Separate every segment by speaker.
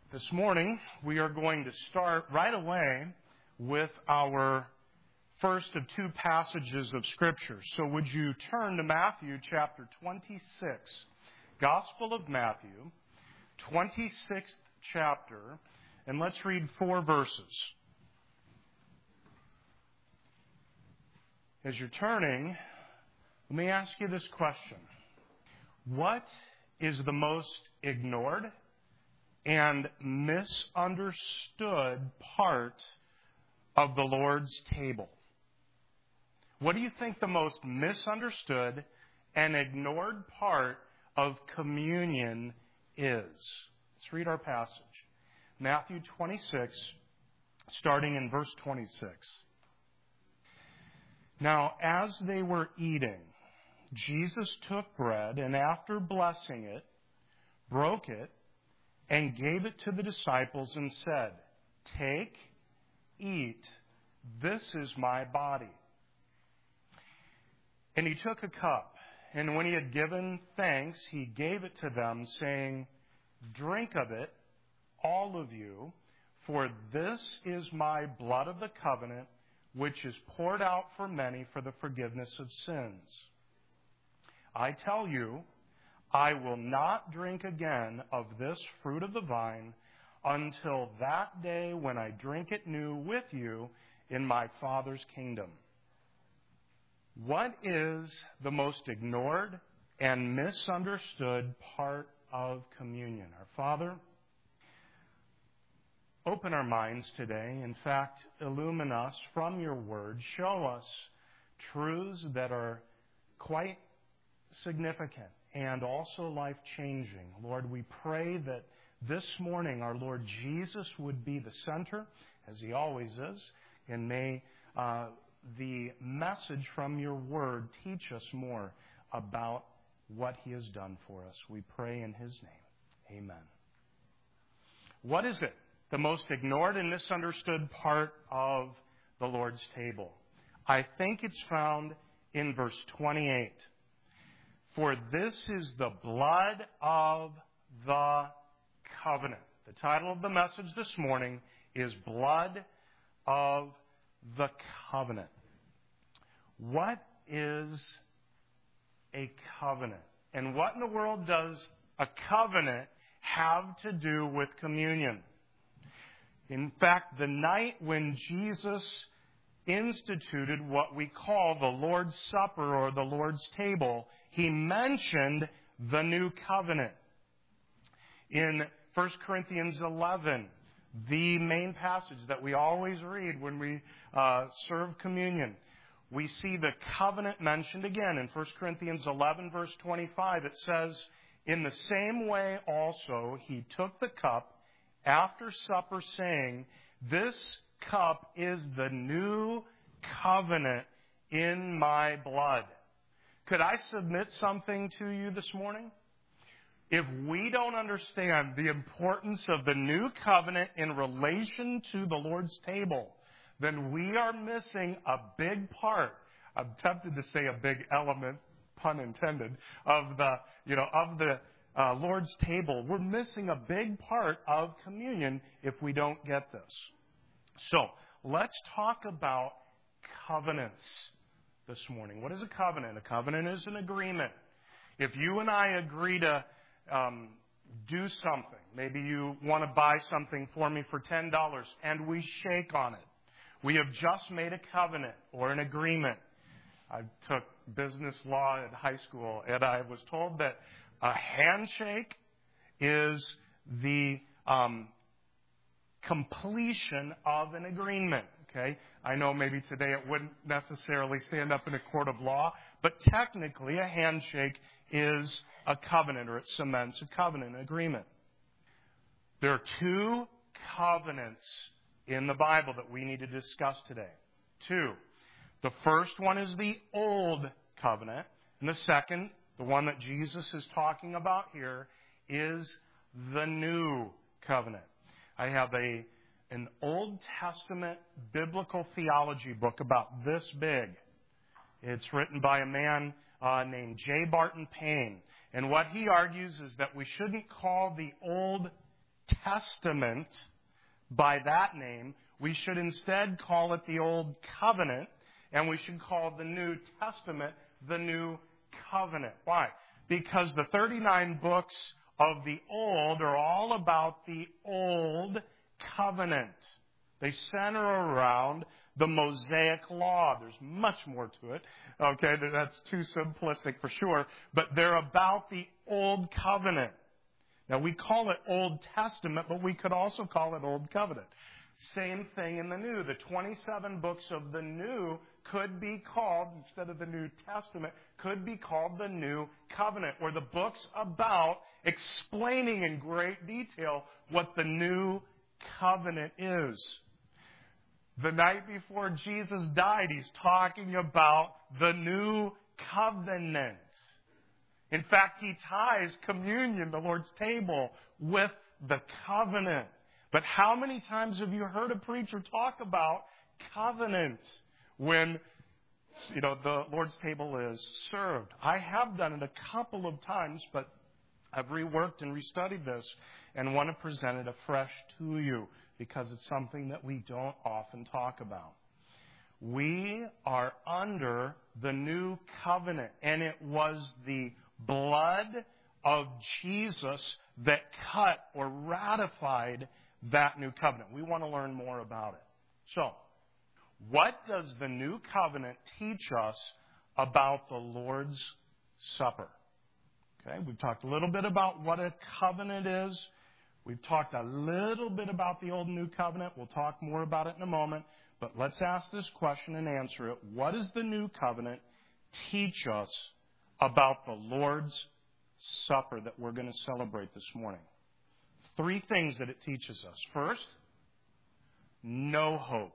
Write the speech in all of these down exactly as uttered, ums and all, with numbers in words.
Speaker 1: This morning, we are going to start right away with our first of two passages of Scripture. So would you turn to Matthew chapter twenty-six, Gospel of Matthew, twenty-sixth chapter, and let's read four verses. As you're turning, let me ask you this question. What is the most ignored and misunderstood part of the Lord's table? What do you think the most misunderstood and ignored part of communion is? Let's read our passage. Matthew twenty-six, starting in verse twenty-six. Now, as they were eating, Jesus took bread and after blessing it, broke it, and gave it to the disciples and said, "Take, eat, this is my body." And he took a cup, and when he had given thanks, he gave it to them, saying, "Drink of it, all of you, for this is my blood of the covenant, which is poured out for many for the forgiveness of sins. I tell you, I will not drink again of this fruit of the vine until that day when I drink it new with you in my Father's kingdom." What is the most ignored and misunderstood part of communion? Our Father, open our minds today. In fact, illumine us from your word. Show us truths that are quite significant and also life-changing. Lord, we pray that this morning our Lord Jesus would be the center, as he always is, and may uh, the message from your word teach us more about what he has done for us. We pray in his name. Amen. What is it? The most ignored and misunderstood part of the Lord's table. I think it's found in verse twenty-eight. For this is the blood of the covenant. The title of the message this morning is Blood of the Covenant. What is a covenant? And what in the world does a covenant have to do with communion? In fact, the night when Jesus instituted what we call the Lord's Supper or the Lord's table, he mentioned the new covenant. In First Corinthians eleven, the main passage that we always read when we uh, serve communion, we see the covenant mentioned again. In First Corinthians eleven, verse twenty-five, it says, "In the same way also he took the cup after supper, saying, 'This cup is the new covenant in my blood.'" Could I submit something to you this morning? If we don't understand the importance of the new covenant in relation to the Lord's table, then we are missing a big part. I'm tempted to say a big element, pun intended, of the, you know, of the uh, Lord's table. We're missing a big part of communion if we don't get this. So, let's talk about covenants this morning. What is a covenant? A covenant is an agreement. If you and I agree to um, do something, maybe you want to buy something for me for ten dollars, and we shake on it, we have just made a covenant or an agreement. I took business law in high school, and I was told that a handshake is the um, completion of an agreement. Okay, I know maybe today it wouldn't necessarily stand up in a court of law, but technically a handshake is a covenant, or it cements a covenant agreement. There are two covenants in the Bible that we need to discuss today. Two. The first one is the Old Covenant, and the second, the one that Jesus is talking about here, is the New Covenant. I have a an Old Testament biblical theology book about this big. It's written by a man uh, named J. Barton Payne. And what he argues is that we shouldn't call the Old Testament by that name. We should instead call it the Old Covenant, and we should call the New Testament the New Covenant. Why? Because the thirty-nine books of the Old are all about the Old Covenant. They center around the Mosaic Law. There's much more to it. Okay, that's too simplistic for sure. But they're about the Old Covenant. Now, we call it Old Testament, but we could also call it Old Covenant. Same thing in the New. The twenty-seven books of the New could be called, instead of the New Testament, could be called the New Covenant, or the books about explaining in great detail what the New Covenant is. The night before Jesus died, he's talking about the New Covenant. In fact, he ties communion, the Lord's table, with the covenant. But how many times have you heard a preacher talk about covenant when, you know, the Lord's table is served? I have done it a couple of times, but I've reworked and restudied this and want to present it afresh to you because it's something that we don't often talk about. We are under the new covenant, and it was the blood of Jesus that cut or ratified that new covenant. We want to learn more about it. So, what does the new covenant teach us about the Lord's Supper? Okay, we've talked a little bit about what a covenant is. We've talked a little bit about the Old and New Covenant. We'll talk more about it in a moment. But let's ask this question and answer it. What does the New Covenant teach us about the Lord's Supper that we're going to celebrate this morning? Three things that it teaches us. First, no hope.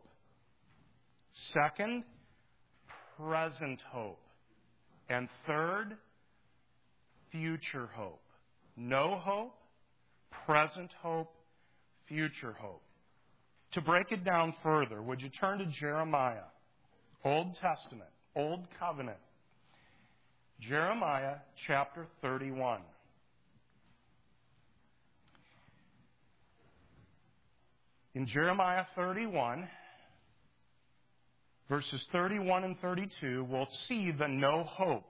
Speaker 1: Second, present hope. And third, future hope. No hope, present hope, future hope. To break it down further, would you turn to Jeremiah, Old Testament, Old Covenant. Jeremiah chapter thirty-one. In Jeremiah thirty-one, verses thirty-one and thirty-two, we'll see the no hope.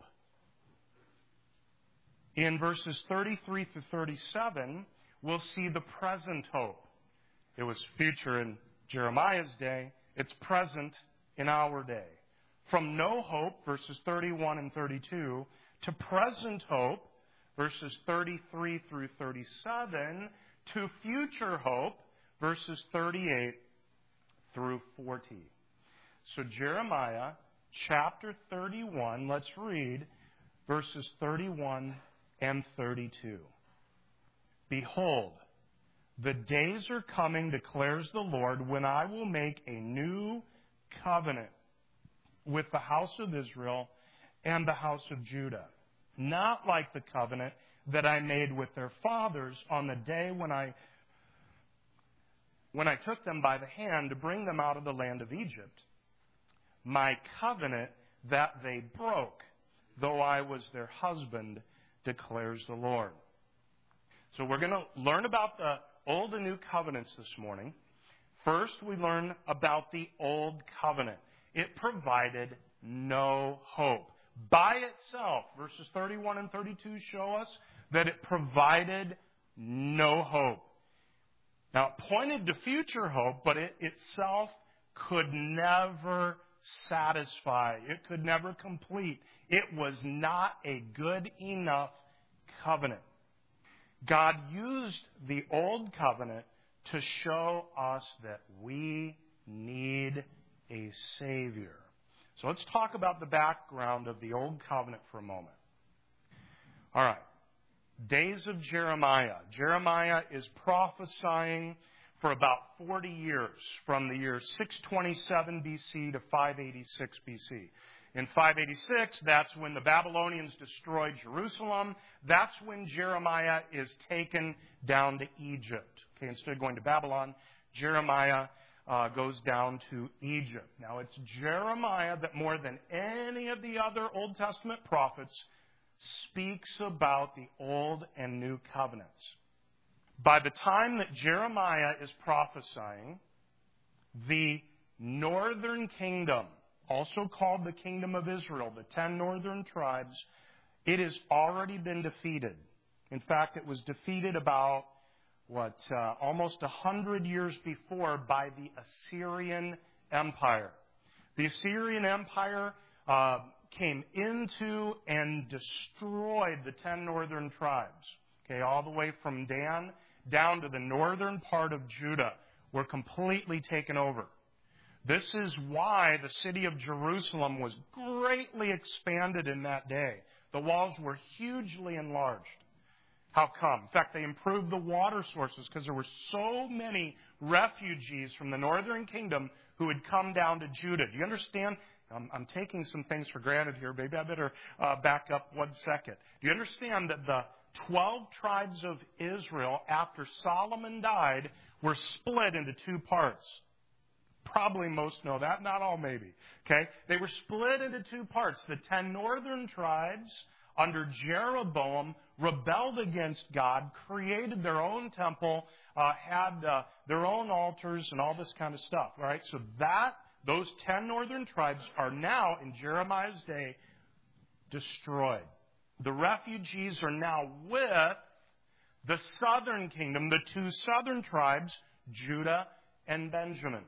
Speaker 1: In verses thirty-three through thirty-seven, we'll see the present hope. It was future in Jeremiah's day. It's present in our day. From no hope, verses thirty-one and thirty-two, to present hope, verses thirty-three through thirty-seven, to future hope, verses thirty-eight through forty. So Jeremiah chapter thirty-one, let's read verses thirty-one and thirty-two. Behold, the days are coming, declares the Lord, when I will make a new covenant with the house of Israel and the house of Judah, not like the covenant that I made with their fathers on the day when I when I took them by the hand to bring them out of the land of Egypt, my covenant that they broke, though I was their husband, declares the Lord. So we're going to learn about the Old and New Covenants this morning. First, we learn about the Old Covenant. It provided no hope. By itself, verses thirty-one and thirty-two show us that it provided no hope. Now, it pointed to future hope, but it itself could never satisfy. It could never complete. It was not a good enough covenant. God used the Old Covenant to show us that we need a Savior. So let's talk about the background of the Old Covenant for a moment. All right. Days of Jeremiah. Jeremiah is prophesying for about forty years, from the year six twenty-seven B C to five eighty-six B C. In five eighty-six, that's when the Babylonians destroyed Jerusalem. That's when Jeremiah is taken down to Egypt. Okay, instead of going to Babylon, Jeremiah uh, goes down to Egypt. Now, it's Jeremiah that more than any of the other Old Testament prophets speaks about the Old and New Covenants. By the time that Jeremiah is prophesying, the northern kingdom, also called the kingdom of Israel, the ten northern tribes, it has already been defeated. In fact, it was defeated about, what, uh, almost a hundred years before by the Assyrian Empire. The Assyrian Empire uh, came into and destroyed the ten northern tribes. Okay, all the way from Dan down to the northern part of Judah were completely taken over. This is why the city of Jerusalem was greatly expanded in that day. The walls were hugely enlarged. How come? In fact, they improved the water sources because there were so many refugees from the northern kingdom who had come down to Judah. Do you understand? I'm, I'm taking some things for granted here. Maybe I better uh, back up one second. Do you understand that the twelve tribes of Israel, after Solomon died, were split into two parts? Probably most know that, not all maybe. Okay? They were split into two parts. The ten northern tribes under Jeroboam rebelled against God, created their own temple, uh, had uh, their own altars and all this kind of stuff. All right? So that those ten northern tribes are now, in Jeremiah's day, destroyed. The refugees are now with the southern kingdom, the two southern tribes, Judah and Benjamin.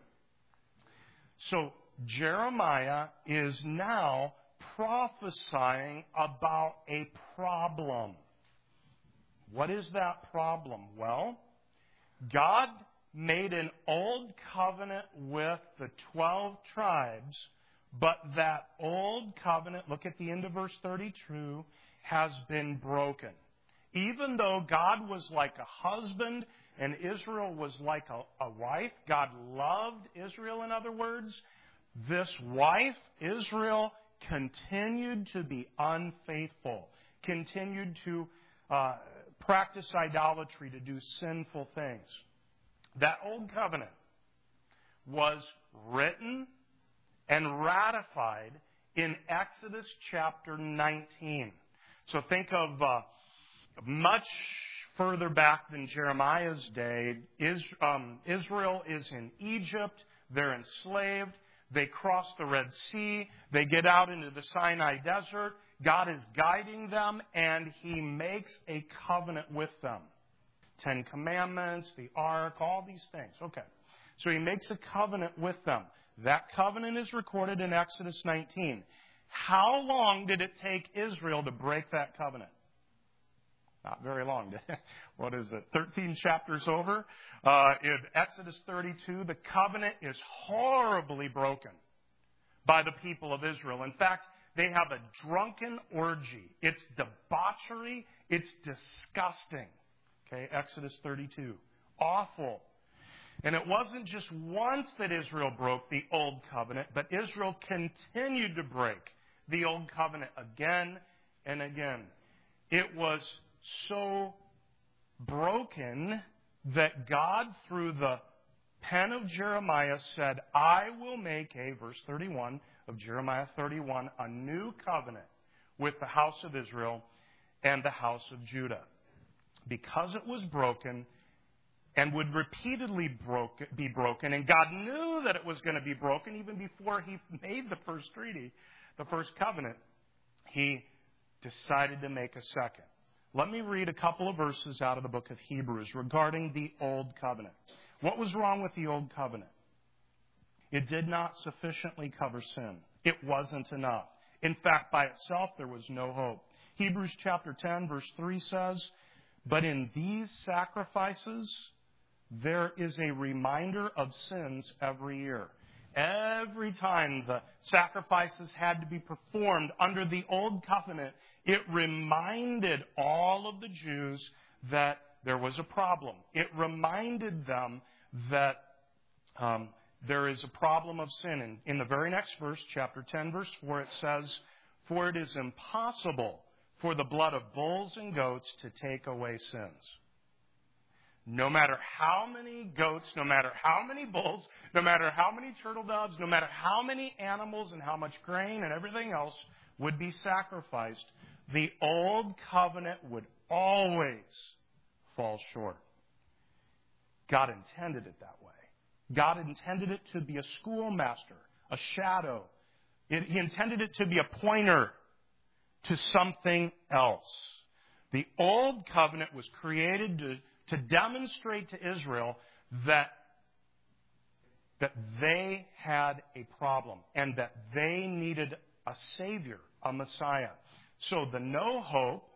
Speaker 1: So Jeremiah is now prophesying about a problem. What is that problem? Well, God made an old covenant with the twelve tribes, but that old covenant, look at the end of verse thirty-two, has been broken. Even though God was like a husband and Israel was like a, a wife, God loved Israel, in other words, this wife, Israel, continued to be unfaithful, continued to uh, practice idolatry, to do sinful things. That old covenant was written and ratified in Exodus chapter nineteen. So think of uh, much further back than Jeremiah's day. Is, um, Israel is in Egypt. They're enslaved. They cross the Red Sea. They get out into the Sinai Desert. God is guiding them, and He makes a covenant with them. Ten Commandments, the Ark, all these things. Okay. So He makes a covenant with them. That covenant is recorded in Exodus nineteen. How long did it take Israel to break that covenant? Not very long. What is it? thirteen chapters over. Uh, in Exodus thirty-two, the covenant is horribly broken by the people of Israel. In fact, they have a drunken orgy. It's debauchery. It's disgusting. Okay, Exodus thirty-two. Awful. And it wasn't just once that Israel broke the old covenant, but Israel continued to break the old covenant again and again. It was so broken that God, through the pen of Jeremiah, said, I will make a, verse thirty-one of Jeremiah thirty-one, a new covenant with the house of Israel and the house of Judah. Because it was broken and would repeatedly broke, be broken, and God knew that it was going to be broken even before He made the first treaty, the first covenant, He decided to make a second. Let me read a couple of verses out of the book of Hebrews regarding the Old Covenant. What was wrong with the Old Covenant? It did not sufficiently cover sin. It wasn't enough. In fact, by itself, there was no hope. Hebrews chapter ten, verse three says, but in these sacrifices, there is a reminder of sins every year. Every time the sacrifices had to be performed under the Old Covenant, it reminded all of the Jews that there was a problem. It reminded them that um, there is a problem of sin. And in the very next verse, chapter ten, verse four, it says, for it is impossible for the blood of bulls and goats to take away sins. No matter how many goats, no matter how many bulls, no matter how many turtle doves, no matter how many animals and how much grain and everything else would be sacrificed, the old covenant would always fall short. God intended it that way. God intended it to be a schoolmaster, a shadow. It, he intended it to be a pointer to something else. The Old Covenant was created to, to demonstrate to Israel that, that they had a problem and that they needed a Savior, a Messiah. So the no hope,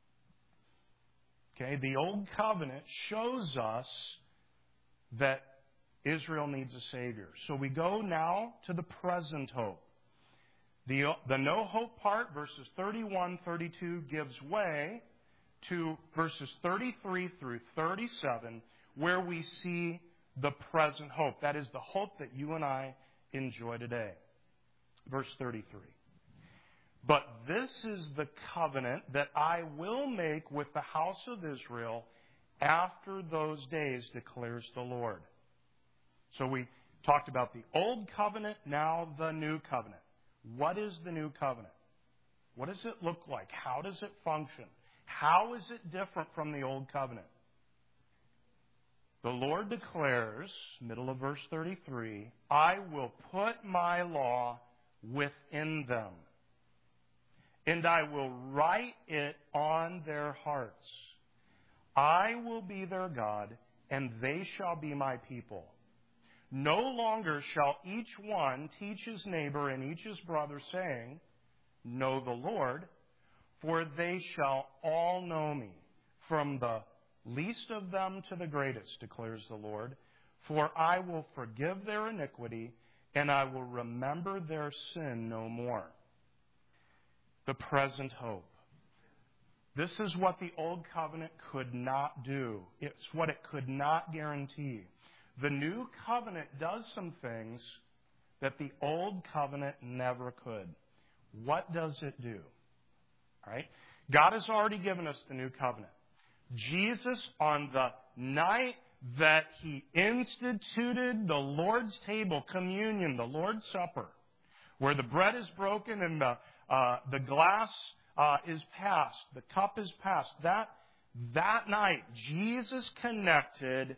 Speaker 1: okay, the Old Covenant shows us that Israel needs a Savior. So we go now to the present hope. The, the no hope part, verses thirty-one, thirty-two, gives way to verses thirty-three through thirty-seven, where we see the present hope. That is the hope that you and I enjoy today. Verse thirty-three. But this is the covenant that I will make with the house of Israel after those days, declares the Lord. So we talked about the old covenant, now the new covenant. What is the new covenant? What does it look like? How does it function? How is it different from the old covenant? The Lord declares, middle of verse thirty-three, I will put my law within them, and I will write it on their hearts. I will be their God, and they shall be my people. No longer shall each one teach his neighbor and each his brother, saying, Know the Lord, for they shall all know me, from the least of them to the greatest, declares the Lord. For I will forgive their iniquity, and I will remember their sin no more. The present hope. This is what the old covenant could not do. It's what it could not guarantee. The new covenant does some things that the old covenant never could. What does it do? All right? God has already given us the new covenant. Jesus, on the night that he instituted the Lord's table, communion, the Lord's Supper, where the bread is broken and the, uh, the glass uh, is passed, the cup is passed, that, that night, Jesus connected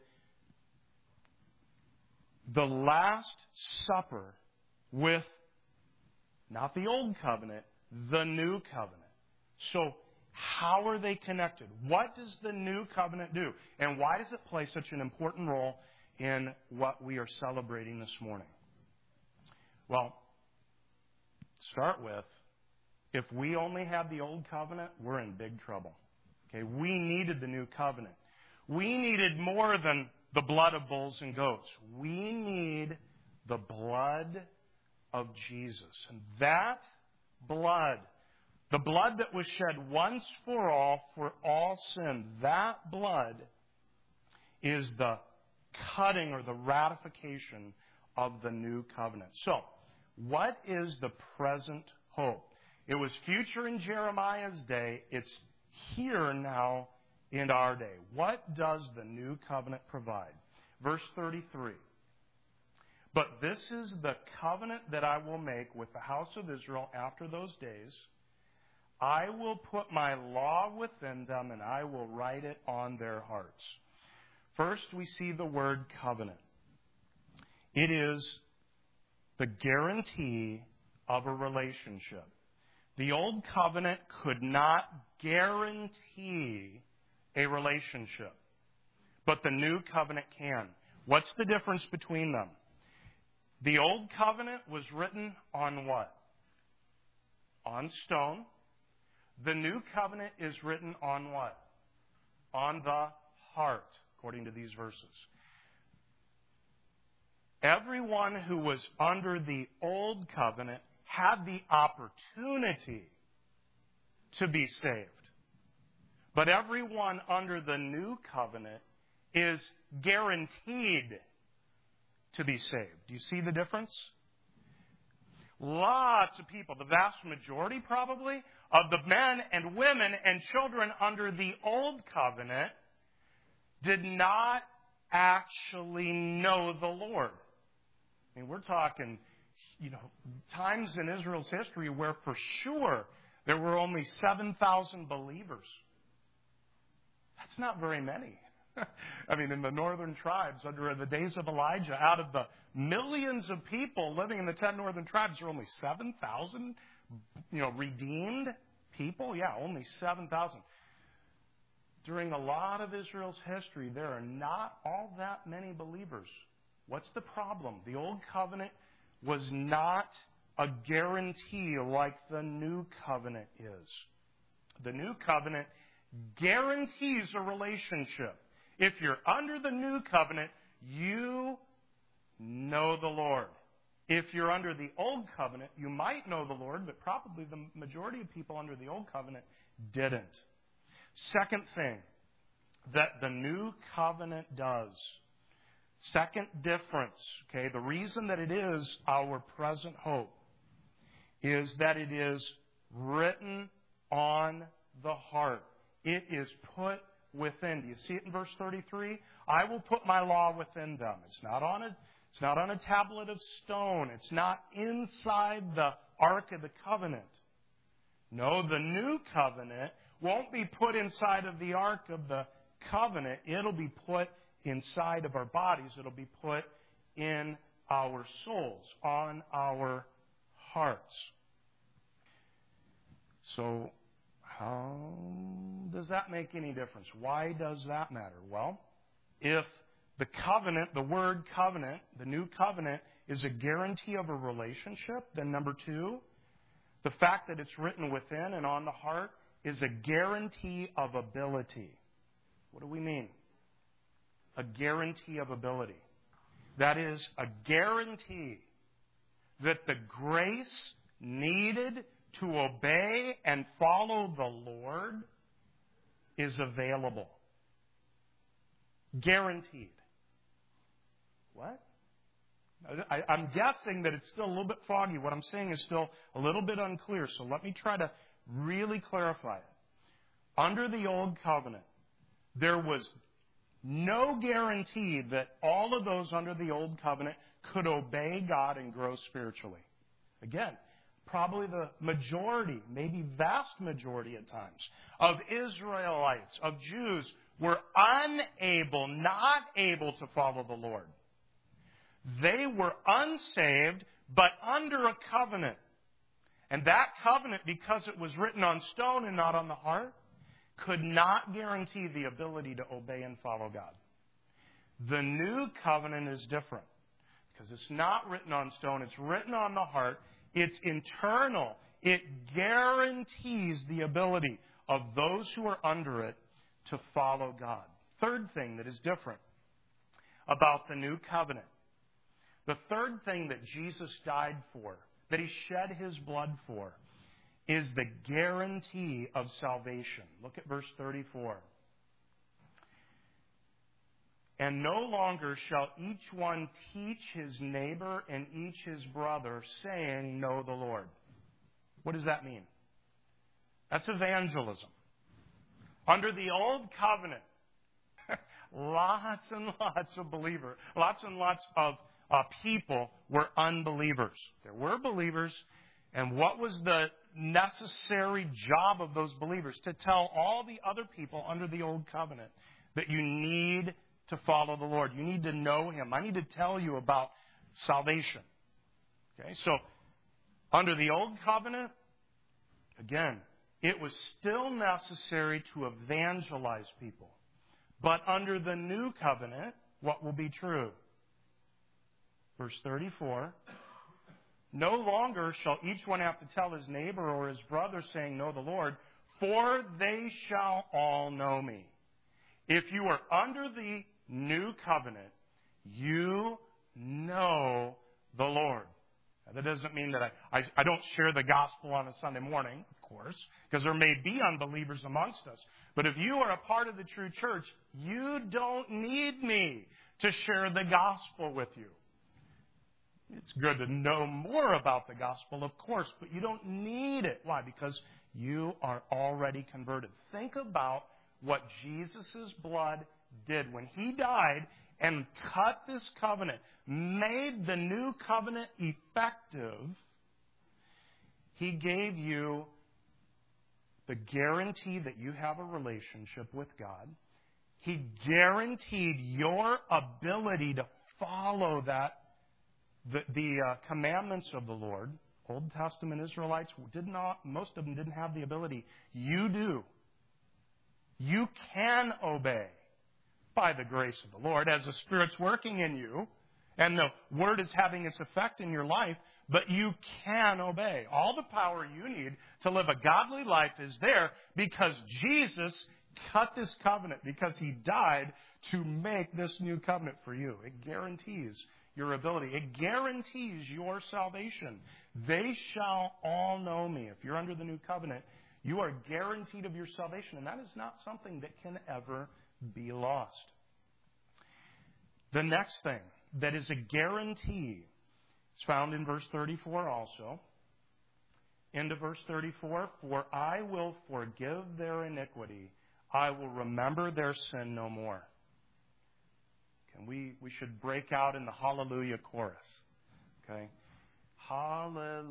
Speaker 1: the Last Supper with not the old covenant, the new covenant. So how are they connected? What does the new covenant do? And why does it play such an important role in what we are celebrating this morning? Well, start with, if we only had the old covenant, we're in big trouble. Okay, we needed the new covenant. We needed more than the blood of bulls and goats. We need the blood of Jesus. And that blood, the blood that was shed once for all, for all sin, that blood is the cutting or the ratification of the new covenant. So, what is the present hope? It was future in Jeremiah's day. It's here now in our day. What does the new covenant provide? Verse thirty-three. But this is the covenant that I will make with the house of Israel after those days. I will put my law within them, and I will write it on their hearts. First, we see the word covenant. It is the guarantee of a relationship. The old covenant could not guarantee a relationship, but the new covenant can. What's the difference between them? The old covenant was written on what? On stone. The new covenant is written on what? On the heart, according to these verses. Everyone who was under the old covenant had the opportunity to be saved. But everyone under the new covenant is guaranteed to be saved. Do you see the difference? Lots of people, the vast majority probably, of the men and women and children under the old covenant did not actually know the Lord. I mean, we're talking, you know, times in Israel's history where for sure there were only seven thousand believers. That's not very many. I mean, in the northern tribes, under the days of Elijah, out of the millions of people living in the ten northern tribes, there were only seven thousand, you know, redeemed people. Yeah, only seven thousand. During a lot of Israel's history, there are not all that many believers. What's the problem? The Old Covenant was not a guarantee like the New Covenant is. The New Covenant guarantees a relationship. If you're under the New Covenant, you know the Lord. If you're under the Old Covenant, you might know the Lord, but probably the majority of people under the Old Covenant didn't. Second thing that the New Covenant does, second difference, okay, the reason that it is our present hope is that it is written on the heart. It is put within. Do you see it in verse thirty-three? I will put my law within them. It's not on a, it's not on a tablet of stone. It's not inside the Ark of the Covenant. No, the New Covenant won't be put inside of the Ark of the Covenant. It'll be put inside of our bodies. It'll be put in our souls, on our hearts. So, how does that make any difference? Why does that matter? Well, if the covenant, the word covenant, the new covenant, is a guarantee of a relationship, then number two, the fact that it's written within and on the heart is a guarantee of ability. What do we mean? A guarantee of ability. That is a guarantee that the grace needed to obey and follow the Lord is available. Guaranteed. What? I, I'm guessing that it's still a little bit foggy. What I'm saying is still a little bit unclear. So let me try to really clarify it. Under the Old Covenant, there was no guarantee that all of those under the Old Covenant could obey God and grow spiritually. Again, probably the majority, maybe vast majority at times, of Israelites, of Jews, were unable, not able to follow the Lord. They were unsaved, but under a covenant. And that covenant, because it was written on stone and not on the heart, could not guarantee the ability to obey and follow God. The new covenant is different because it's not written on stone. It's written on the heart. It's internal. It guarantees the ability of those who are under it to follow God. Third thing that is different about the new covenant. The third thing that Jesus died for, that He shed His blood for, is the guarantee of salvation. Look at verse thirty-four. And no longer shall each one teach his neighbor and each his brother, saying, know the Lord. What does that mean? That's evangelism. Under the Old Covenant, lots and lots of believers, lots and lots of uh, people were unbelievers. There were believers, and what was the necessary job of those believers? To tell all the other people under the Old Covenant that you need to follow the Lord. You need to know Him. I need to tell you about salvation. Okay, so under the Old Covenant, again, it was still necessary to evangelize people. But under the New Covenant, what will be true? Verse thirty-four. No longer shall each one have to tell his neighbor or his brother, saying, know the Lord, for they shall all know me. If you are under the New Covenant, you know the Lord. Now, that doesn't mean that I, I, I don't share the gospel on a Sunday morning, of course, because there may be unbelievers amongst us. But if you are a part of the true church, you don't need me to share the gospel with you. It's good to know more about the gospel, of course, but you don't need it. Why? Because you are already converted. Think about what Jesus' blood did when He died and cut this covenant, made the new covenant effective. He gave you the guarantee that you have a relationship with God. He guaranteed your ability to follow that, the, the uh, commandments of the Lord. Old Testament Israelites did not, most of them didn't have the ability. You do. You can obey by the grace of the Lord as the Spirit's working in you and the Word is having its effect in your life, but you can obey. All the power you need to live a godly life is there because Jesus cut this covenant, because He died to make this new covenant for you. It guarantees your ability. It guarantees your salvation. They shall all know me. If you're under the new covenant, you are guaranteed of your salvation, and that is not something that can ever be lost. The next thing that is a guarantee is found in verse thirty-four also. Into verse thirty-four, for I will forgive their iniquity. I will remember their sin no more. And we, we should break out in the hallelujah chorus. Okay? Hallelujah.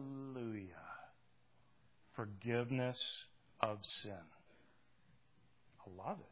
Speaker 1: Forgiveness of sin. I love it.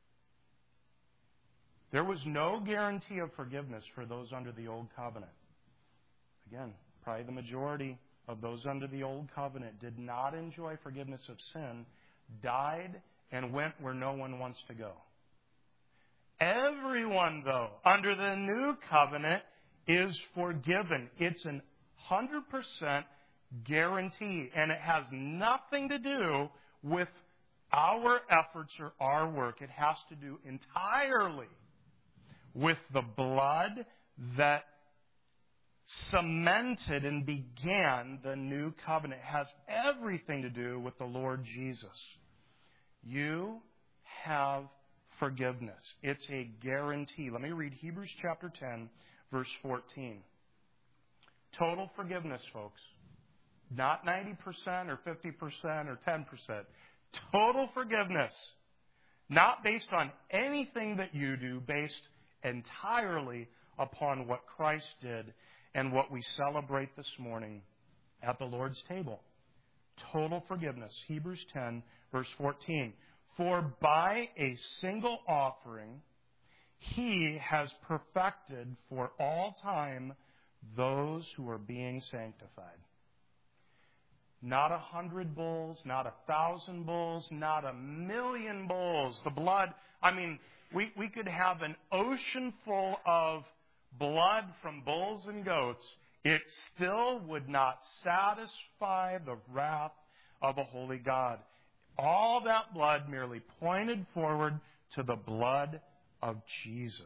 Speaker 1: There was no guarantee of forgiveness for those under the old covenant. Again, probably the majority of those under the old covenant did not enjoy forgiveness of sin, died, and went where no one wants to go. Everyone, though, under the new covenant is forgiven. It's an one hundred percent guarantee, and it has nothing to do with our efforts or our work. It has to do entirely with the blood that cemented and began the new covenant. It has everything to do with the Lord Jesus. You have forgiveness. It's a guarantee. Let me read Hebrews chapter ten, verse fourteen. Total forgiveness, folks. Not ninety percent or fifty percent or ten percent. Total forgiveness. Not based on anything that you do, based entirely upon what Christ did and what we celebrate this morning at the Lord's table. Total forgiveness. Hebrews ten, verse fourteen. For by a single offering, He has perfected for all time those who are being sanctified. Not a hundred bulls, not a thousand bulls, not a million bulls. The blood, I mean, we, we could have an ocean full of blood from bulls and goats. It still would not satisfy the wrath of a holy God. All that blood merely pointed forward to the blood of Jesus.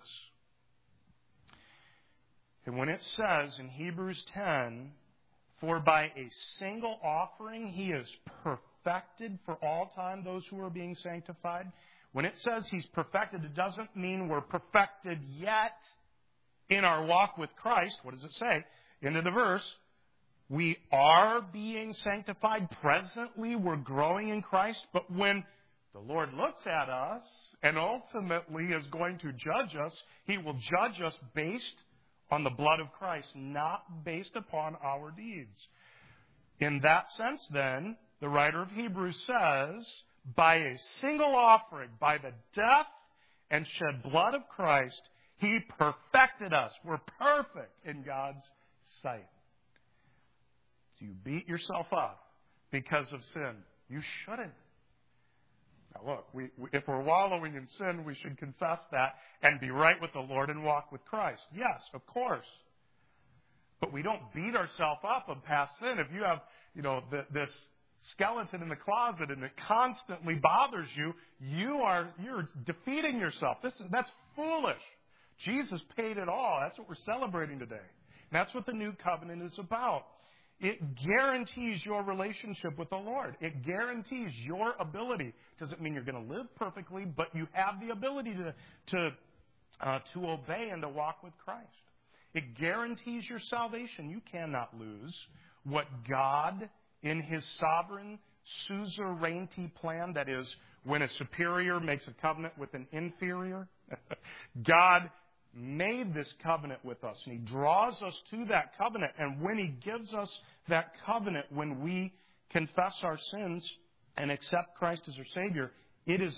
Speaker 1: And when it says in Hebrews ten, for by a single offering He is perfected for all time those who are being sanctified. When it says He's perfected, it doesn't mean we're perfected yet in our walk with Christ. What does it say? Into the verse. We are being sanctified. Presently, we're growing in Christ. But when the Lord looks at us and ultimately is going to judge us, He will judge us based on the blood of Christ, not based upon our deeds. In that sense, then, the writer of Hebrews says, by a single offering, by the death and shed blood of Christ, He perfected us. We're perfect in God's sight. You beat yourself up because of sin. You shouldn't. Now look, we, we, if we're wallowing in sin, we should confess that and be right with the Lord and walk with Christ. Yes, of course. But we don't beat ourselves up on past sin. If you have, you know, the, this skeleton in the closet and it constantly bothers you, you are you're defeating yourself. This is, that's foolish. Jesus paid it all. That's what we're celebrating today. And that's what the new covenant is about. It guarantees your relationship with the Lord. It guarantees your ability. Doesn't mean you're going to live perfectly, but you have the ability to to uh, to obey and to walk with Christ. It guarantees your salvation. You cannot lose what God, in His sovereign suzerainty plan, that is, when a superior makes a covenant with an inferior, God made this covenant with us, and He draws us to that covenant. And when He gives us that covenant, when we confess our sins and accept Christ as our Savior, it is a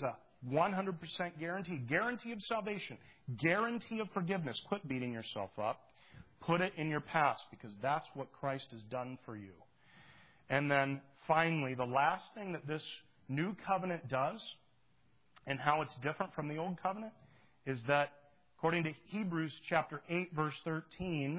Speaker 1: one hundred percent guarantee. Guarantee of salvation. Guarantee of forgiveness. Quit beating yourself up. Put it in your past, because that's what Christ has done for you. And then finally, the last thing that this new covenant does, and how it's different from the old covenant, is that according to Hebrews chapter eight, verse thirteen,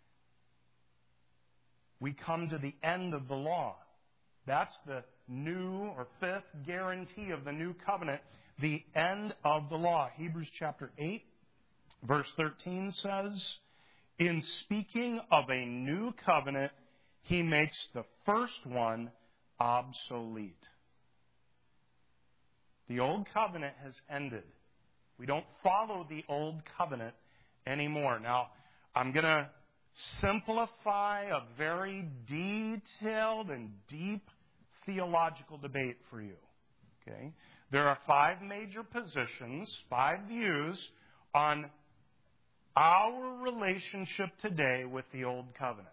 Speaker 1: we come to the end of the law. That's the new or fifth guarantee of the new covenant, the end of the law. Hebrews chapter eight, verse thirteen says, in speaking of a new covenant, he makes the first one obsolete. The old covenant has ended. We don't follow the old covenant anymore. Now, I'm going to simplify a very detailed and deep theological debate for you. Okay? There are five major positions, five views on our relationship today with the old covenant.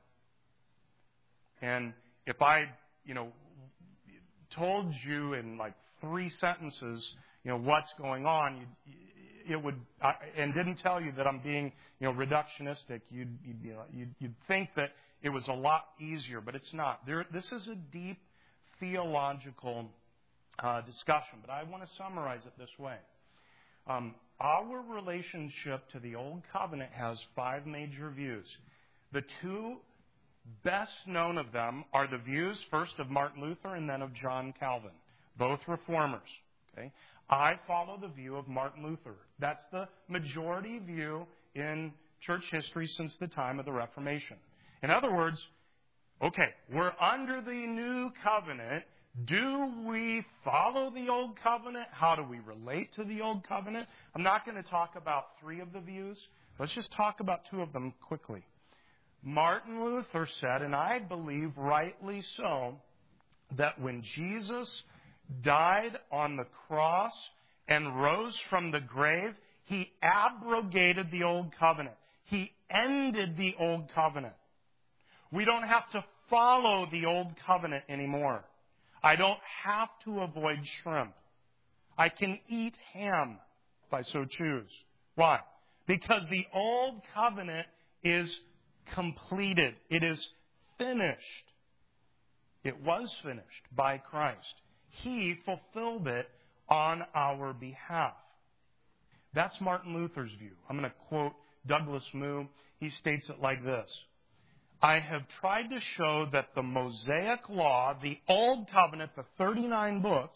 Speaker 1: And if I, you know, told you in like three sentences, you know, what's going on, you, it would, I, and didn't tell you that I'm being, you know, reductionistic, you'd, you'd, you know, you'd, you'd think that it was a lot easier, but it's not. There, this is a deep theological uh, discussion, but I want to summarize it this way. Um, our relationship to the Old Covenant has five major views. The two best known of them are the views, first of Martin Luther and then of John Calvin, both reformers. Okay? I follow the view of Martin Luther. That's the majority view in church history since the time of the Reformation. In other words, okay, we're under the new covenant. Do we follow the old covenant? How do we relate to the old covenant? I'm not going to talk about three of the views. Let's just talk about two of them quickly. Martin Luther said, and I believe rightly so, that when Jesus died on the cross and rose from the grave, he abrogated the old covenant. He ended the old covenant. We don't have to follow the old covenant anymore. I don't have to avoid shrimp. I can eat ham if I so choose. Why? Because the old covenant is completed. It is finished. It was finished by Christ. He fulfilled it on our behalf. That's Martin Luther's view. I'm going to quote Douglas Moo. He states it like this. I have tried to show that the Mosaic Law, the Old Covenant, the thirty-nine books,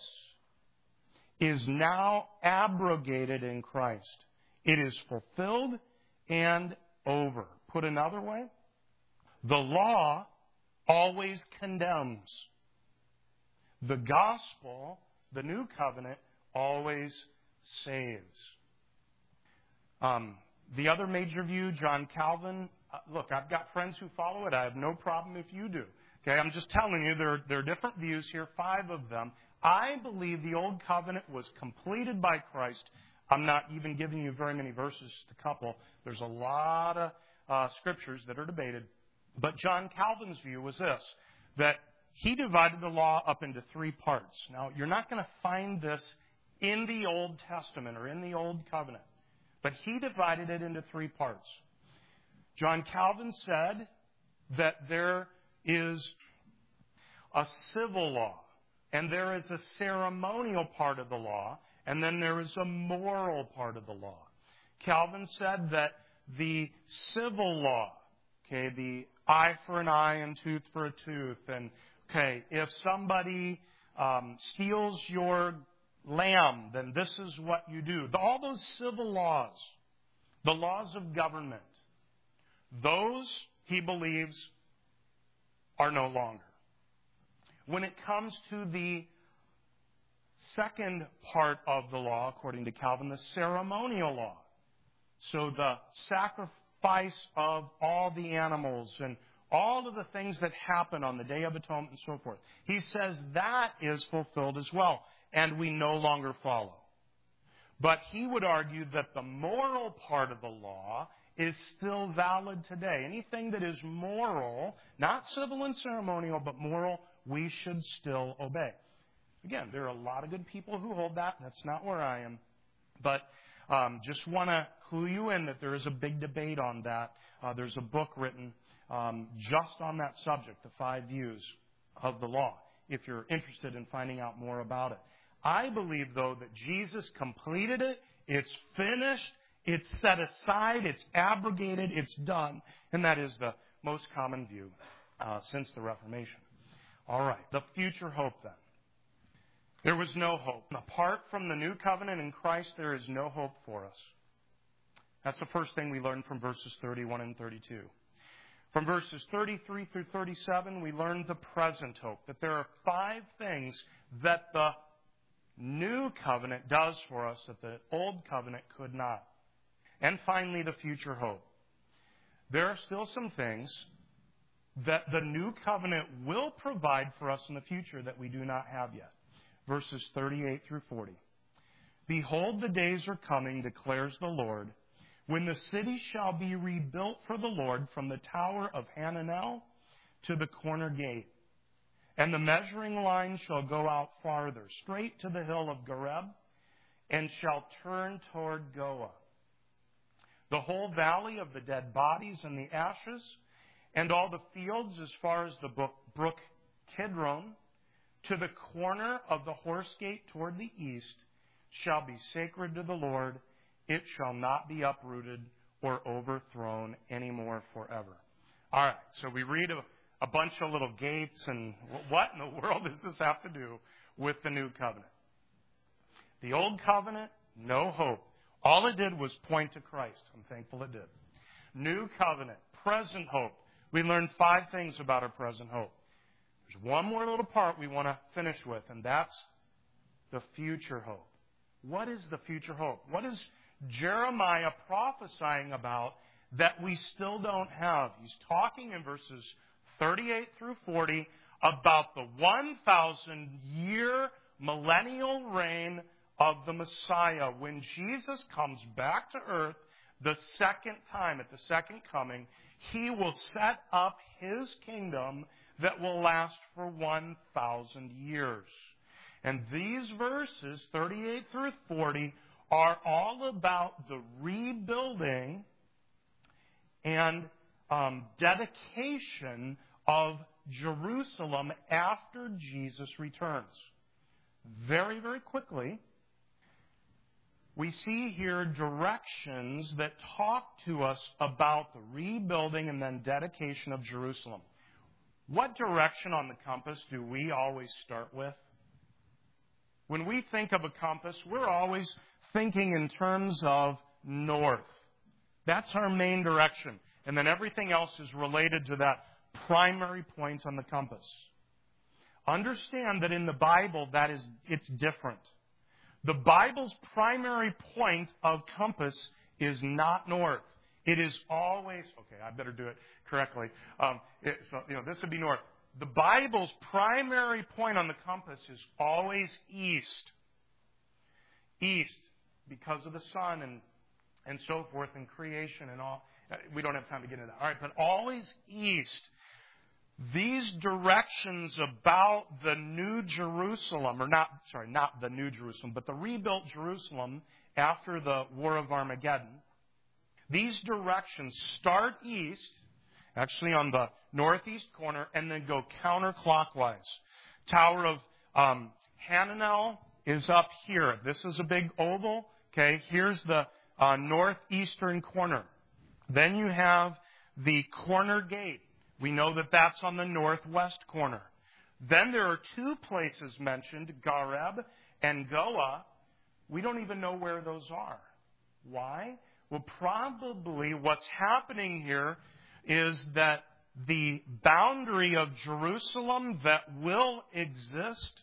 Speaker 1: is now abrogated in Christ. It is fulfilled and over. Put another way, the law always condemns. The gospel, the new covenant, always saves. Um, the other major view, John Calvin, uh, look, I've got friends who follow it. I have no problem if you do. Okay, I'm just telling you, there, there are different views here, five of them. I believe the old covenant was completed by Christ. I'm not even giving you very many verses to couple. There's a lot of uh, scriptures that are debated. But John Calvin's view was this, that he divided the law up into three parts. Now, you're not going to find this in the Old Testament or in the Old Covenant, but he divided it into three parts. John Calvin said that there is a civil law, and there is a ceremonial part of the law, and then there is a moral part of the law. Calvin said that the civil law, okay, the eye for an eye and tooth for a tooth, and okay, if somebody um, steals your lamb, then this is what you do. All those civil laws, the laws of government, those, he believes, are no longer. When it comes to the second part of the law, according to Calvin, the ceremonial law, so the sacrifice of all the animals and all of the things that happen on the Day of Atonement and so forth, he says that is fulfilled as well, and we no longer follow. But he would argue that the moral part of the law is still valid today. Anything that is moral, not civil and ceremonial, but moral, we should still obey. Again, there are a lot of good people who hold that. That's not where I am. But um, just want to clue you in that there is a big debate on that. Uh, there's a book written um, just on that subject, The Five Views of the Law, if you're interested in finding out more about it. I believe, though, that Jesus completed it. It's finished. It's set aside. It's abrogated. It's done. And that is the most common view uh, since the Reformation. All right, the future hope then. There was no hope. Apart from the new covenant in Christ, there is no hope for us. That's the first thing we learn from verses thirty-one and thirty-two. From verses thirty-three through thirty-seven, we learn the present hope, that there are five things that the new covenant does for us that the old covenant could not. And finally, the future hope. There are still some things that the new covenant will provide for us in the future that we do not have yet. Verses thirty-eight through forty. Behold, the days are coming, declares the Lord, when the city shall be rebuilt for the Lord from the tower of Hananel to the corner gate. And the measuring line shall go out farther, straight to the hill of Gareb, and shall turn toward Goa. The whole valley of the dead bodies and the ashes, and all the fields as far as the brook Kidron, to the corner of the horse gate toward the east, shall be sacred to the Lord. It shall not be uprooted or overthrown anymore forever. All right, so we read a, a bunch of little gates, and what in the world does this have to do with the new covenant? The old covenant, no hope. All it did was point to Christ. I'm thankful it did. New covenant, present hope. We learned five things about our present hope. There's one more little part we want to finish with, and that's the future hope. What is the future hope? What is Jeremiah prophesying about that we still don't have? He's talking in verses thirty-eight through forty about the one thousand year millennial reign of the Messiah. When Jesus comes back to earth the second time, at the second coming, He will set up His kingdom that will last for one thousand years. And these verses, thirty-eight through forty, are all about the rebuilding and um, dedication of Jerusalem after Jesus returns. Very, very quickly, we see here directions that talk to us about the rebuilding and then dedication of Jerusalem. What direction on the compass do we always start with? When we think of a compass, we're always thinking in terms of north. That's our main direction. And then everything else is related to that primary point on the compass. Understand that in the Bible, that is, it's different. The Bible's primary point of compass is not north. It is always, okay, I better do it correctly. Um, it, so, you know, this would be north. The Bible's primary point on the compass is always east. East, because of the sun and, and so forth, and creation and all. We don't have time to get into that. All right, but always east. These directions about the New Jerusalem, or not, sorry, not the New Jerusalem, but the rebuilt Jerusalem after the War of Armageddon, these directions start east, actually on the northeast corner, and then go counterclockwise. Tower of um, Hananel is up here. This is a big oval. Okay, here's the uh, northeastern corner. Then you have the corner gate. We know that that's on the northwest corner. Then there are two places mentioned, Gareb and Goa. We don't even know where those are. Why? Well, probably what's happening here is that the boundary of Jerusalem that will exist,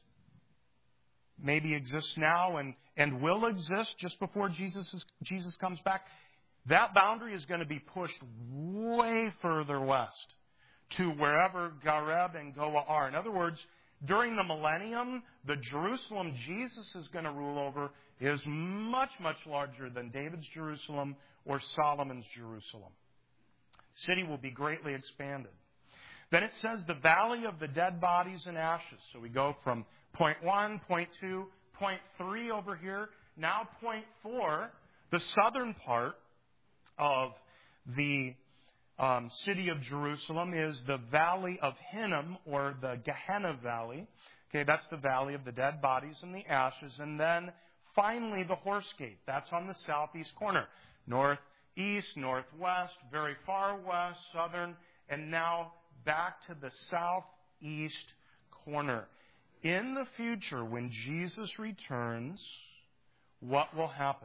Speaker 1: maybe exists now and, and will exist just before Jesus is, Jesus comes back, that boundary is going to be pushed way further west to wherever Gareb and Goa are. In other words, during the millennium, the Jerusalem Jesus is going to rule over is much, much larger than David's Jerusalem or Solomon's Jerusalem. The city will be greatly expanded. Then it says the valley of the dead bodies and ashes. So we go from Point one, point two, point three over here. Now point four, the southern part of the um, city of Jerusalem is the Valley of Hinnom, or the Gehenna Valley. Okay, that's the valley of the dead bodies and the ashes. And then finally the Horse Gate. That's on the southeast corner. Northeast, northwest, very far west, southern, and now back to the southeast corner. In the future, when Jesus returns, what will happen?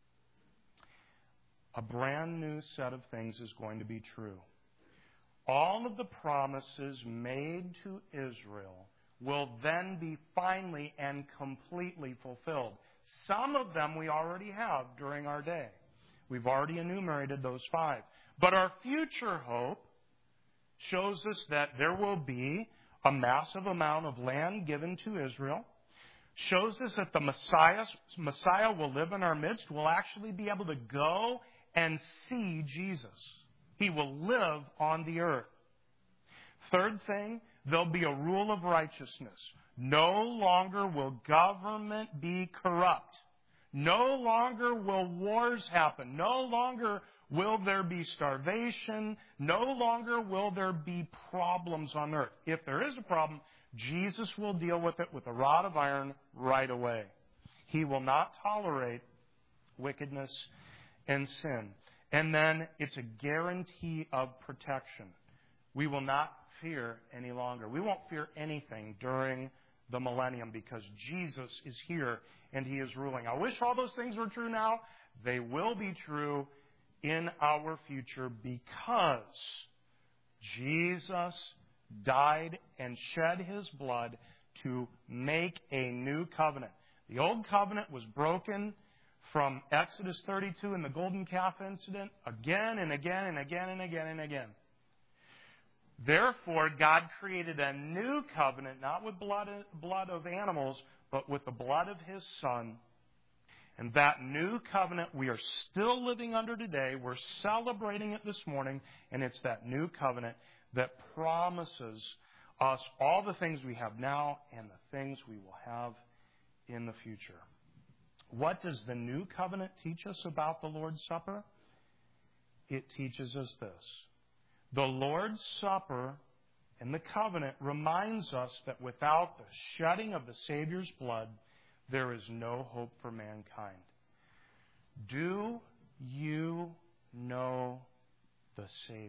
Speaker 1: A brand new set of things is going to be true. All of the promises made to Israel will then be finally and completely fulfilled. Some of them we already have during our day. We've already enumerated those five. But our future hope shows us that there will be a massive amount of land given to Israel. Shows us that the Messiah, Messiah will live in our midst. We'll actually be able to go and see Jesus. He will live on the earth. Third thing, there'll be a rule of righteousness. No longer will government be corrupt. No longer will wars happen. No longer will there be starvation. No longer will there be problems on earth. If there is a problem, Jesus will deal with it with a rod of iron right away. He will not tolerate wickedness and sin. And then it's a guarantee of protection. We will not fear any longer. We won't fear anything during the millennium because Jesus is here and He is ruling. I wish all those things were true now. They will be true in our future because Jesus died and shed His blood to make a new covenant. The old covenant was broken from Exodus thirty-two and the golden calf incident again and again and again and again and again. Therefore, God created a new covenant, not with blood, blood of animals, but with the blood of His Son. And that new covenant we are still living under today. We're celebrating it this morning, and it's that new covenant that promises us all the things we have now and the things we will have in the future. What does the new covenant teach us about the Lord's Supper? It teaches us this. The Lord's Supper and the covenant reminds us that without the shedding of the Savior's blood, there is no hope for mankind. Do you know the Savior?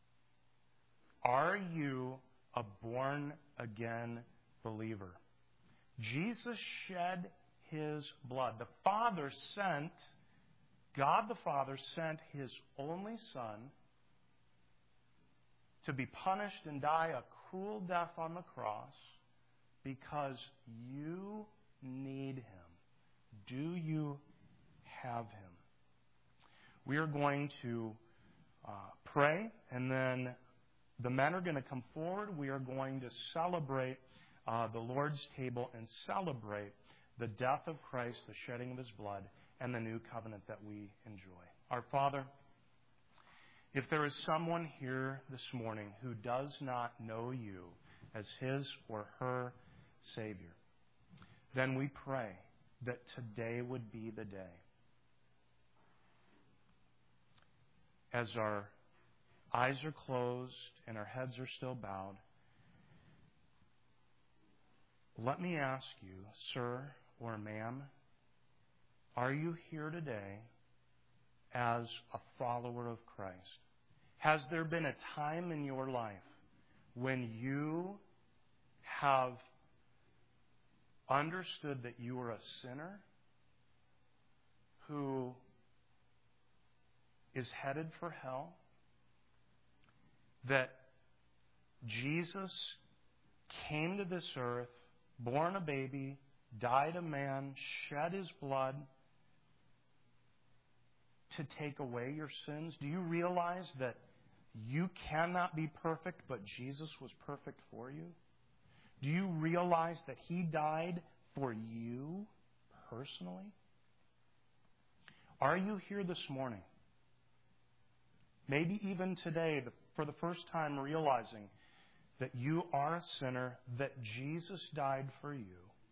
Speaker 1: Are you a born-again believer? Jesus shed His blood. The Father sent, God the Father sent His only Son to be punished and die a cruel death on the cross because you need Him. Do you have Him? We are going to uh, pray, and then the men are going to come forward. We are going to celebrate uh, the Lord's table and celebrate the death of Christ, the shedding of His blood, and the new covenant that we enjoy. Our Father, if there is someone here this morning who does not know You as his or her Savior, then we pray that today would be the day. As our eyes are closed and our heads are still bowed, let me ask you, sir or ma'am, are you here today as a follower of Christ? Has there been a time in your life when you have understood that you are a sinner who is headed for hell? That Jesus came to this earth, born a baby, died a man, shed His blood to take away your sins? Do you realize that you cannot be perfect, but Jesus was perfect for you? Do you realize that He died for you personally? Are you here this morning? Maybe even today, for the first time, realizing that you are a sinner, that Jesus died for you,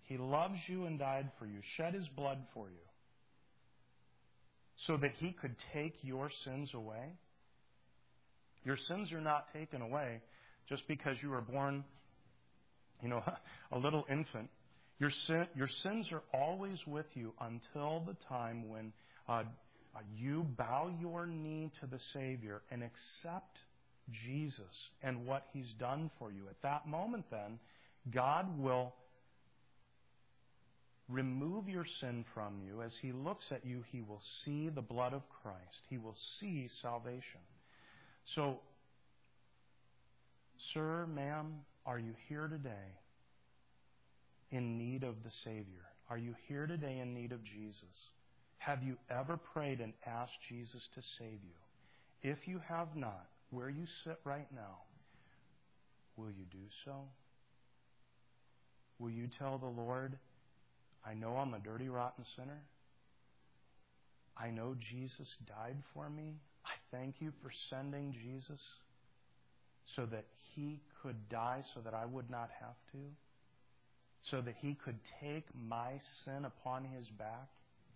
Speaker 1: He loves you and died for you, shed His blood for you, so that He could take your sins away. Your sins are not taken away just because you were born, you know, a little infant. Your sin, your sins are always with you until the time when uh, you bow your knee to the Savior and accept Jesus and what He's done for you. At that moment, then, God will remove your sin from you. As He looks at you, He will see the blood of Christ. He will see salvation. So, sir, ma'am, are you here today in need of the Savior? Are you here today in need of Jesus? Have you ever prayed and asked Jesus to save you? If you have not, where you sit right now, will you do so? Will you tell the Lord, I know I'm a dirty, rotten sinner. I know Jesus died for me. I thank you for sending Jesus so that He could die so that I would not have to, so that He could take my sin upon His back,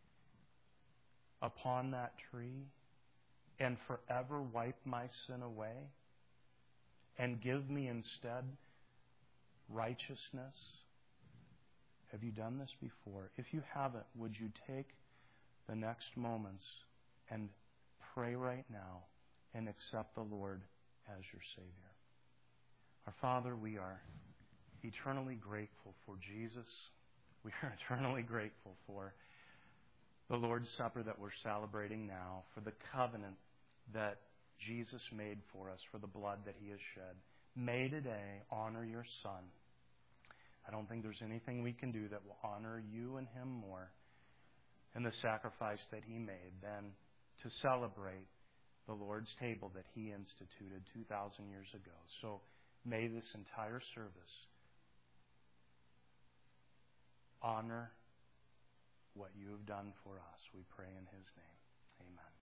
Speaker 1: upon that tree, and forever wipe my sin away and give me instead righteousness. Have you done this before? If you haven't, would you take the next moments and pray right now and accept the Lord as your Savior? Our Father, we are eternally grateful for Jesus. We are eternally grateful for the Lord's Supper that we're celebrating now, for the covenant that Jesus made for us, for the blood that He has shed. May today honor your Son. I don't think there's anything we can do that will honor you and Him more and the sacrifice that He made than to celebrate the Lord's table that He instituted two thousand years ago. So may this entire service honor what you have done for us. We pray in His name. Amen.